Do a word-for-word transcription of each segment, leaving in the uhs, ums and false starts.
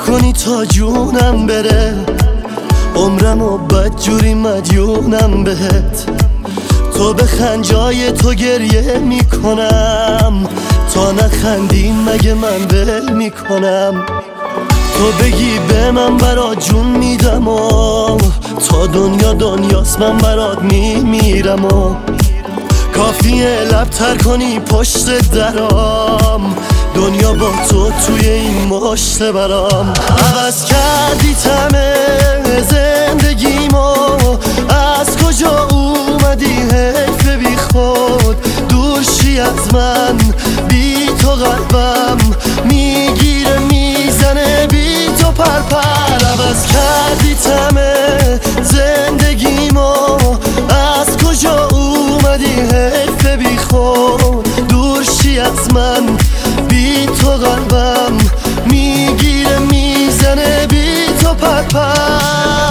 کنی تا جونم بره، عمرم و بدجوری مدیونم بهت. تو بخند جای تو گریه میکنم، تا نخندی مگه من ول میکنم. تو بگی به من برات جون میدم و تا دنیا دنیاست من برات میمیرم و کافیه لب تر کنی پشت درام، دنیا با تو توی این مشت برام. عوض کردی تمه زندگیمو، از کجا اومدی حیف بی خود، دور شی از من بی تو قلبم میگیره میزنه بی تو پرپر. عوض کردی تمه زندگیمو، از کجا اومدی حیف بی خود، دور شی از من بی تو قلبم میگیره میزنه بی تو پرپر.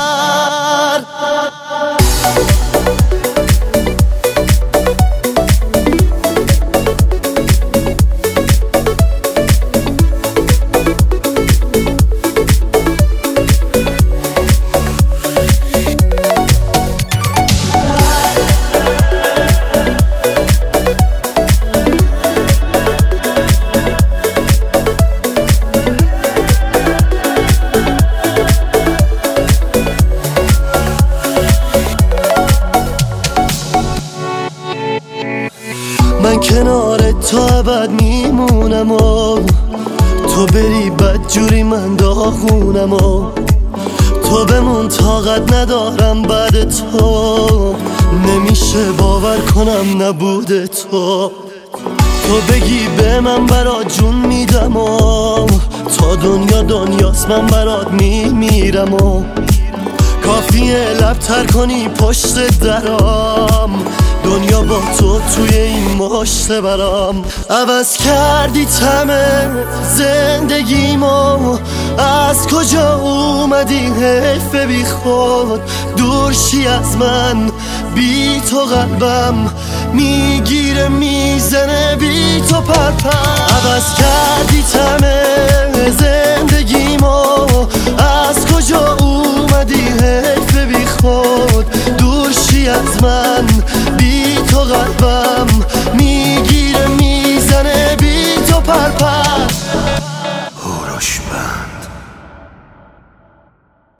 من کنار تو ابد میمونم و تو بری بدجوری من داغونم و تو بمون طاقت ندارم بعد تو، نمیشه باور کنم نبود تو. تو بگی به من برات جون میدم و تا دنیا دنیاست من برات میمیرم و کافیه لب تر کنی پشت درام، دنیا با تو توی این مشت برام. عوض کردی تمه زندگیمو، از کجا اومدی حیف بی خود، دور شی از من بی تو قلبم میگیره میزنه بی تو پرپر.